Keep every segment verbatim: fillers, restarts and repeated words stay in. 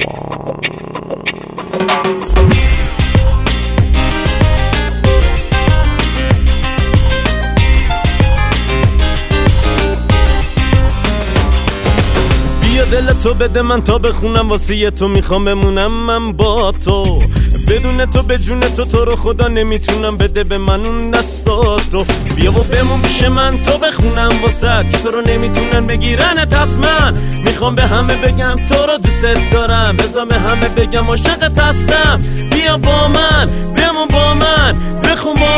دل تو بده من تا بخونم واسه تو میخوام بمونم من با تو بدون تو به جون تو تو رو خدا نمیتونم بده به من اون دستاتو بیا و بمون پیش من تو بخونم واسه که تو رو نمیتونن بگیرنت از من میخوام به همه بگم تو رو دوست دارم بذار به همه بگم عاشقت هستم بیا با من بمون با من بخون با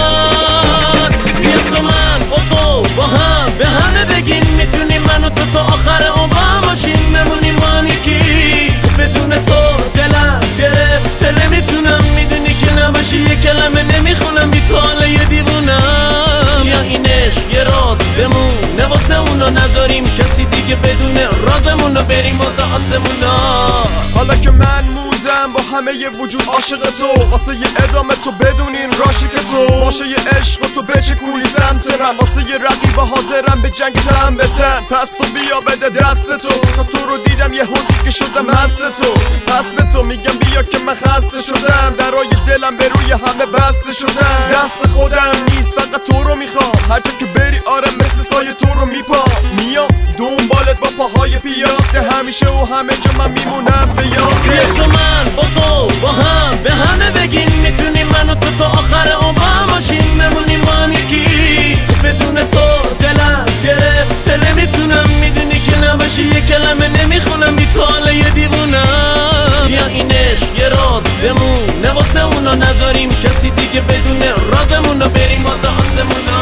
من بیا تو من با تو با هم به همه بگین میتونیم من و تو تا آخر عمرم باشیم بمونیم با هم یکی بدون تو دلم گرفته نمیتونم میدونی که نباشی یه کلمه نمیخونم بی تو حالا یه دیوونم یا این عشق یه راز بمونه واسه اونا نذاریم کسی دیگه بدونه رازمونو بریم و تا آسمونا حالا که من موندم با همه ی وجود عاشق تو واسه یه ادامه تو بدونین راشی که تو باشه یه عشق و تو بچکونی سمت من واسه یه رقیب حاضرم به جنگ تن به تن پس تو بیا بده دست تو تا تو رو دیدم یه هودی که شدم مست تو پس به تو میگم بیا که من خسته شدم درای دلم به روی همه بسته شدم دست خودم نیست فقط تو رو میخوام هر جا که بری آره مثل سایه تو رو میپام میام دنبالت با پاهای پیاده همیشه و همه جا من میمونم به یاد بیا تو من با تو با هم به همه بگین میتونیم من و تو تا آخر عمرم باشیم بمونیم با هم یکی بدون تو دلم گرفته نمیتونم میدونی که نباشی یه کلمه نمیخونم بی تو حالا یه دیوونم بیا این عشق یه راز بمونه واسه اونا نذاریم کسی دیگه بدونه رازمونو بریم و تا آسمونا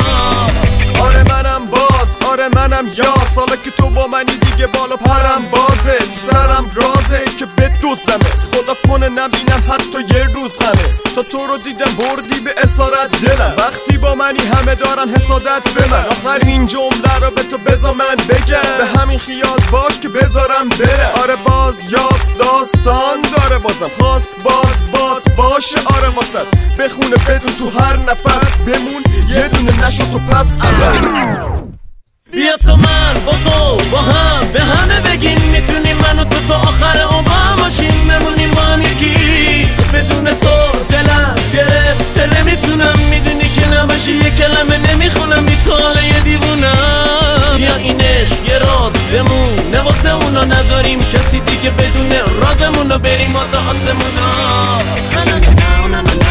آره منم باز آره منم یاس حالا که تو با منی دیگه بالا پرم بازه تو سرم رازه که بدوزمه خدا کنه نبینم حتی یه روز غمه تا تو رو دیدم بردی به اسارت دلم وقتی با منی همه دارن حسادت به من آخرین جمله رو به تو بذار من بگم به همین خیال باش که بذارم برم آره باز یاس داستان داره بازم خواست باز باد باشه آره واسد بخونه بدون تو هر نفس بمون یه دونه نشو تو پس اول بیا تو من با تو با هم به همه بگین میتونیم من و تو تا آخر عمرم باشیم بمونیم با هم یکی بدون تو دلم گرفته نمیتونم میدونی که نباشی یه کلمه نمیخونم بی تو حالا یه دیوونم بیا این عشق یه راز بمونه واسه اونا نذاریم کسی دیگه بدونه رازمونو بریم و تا آسمونا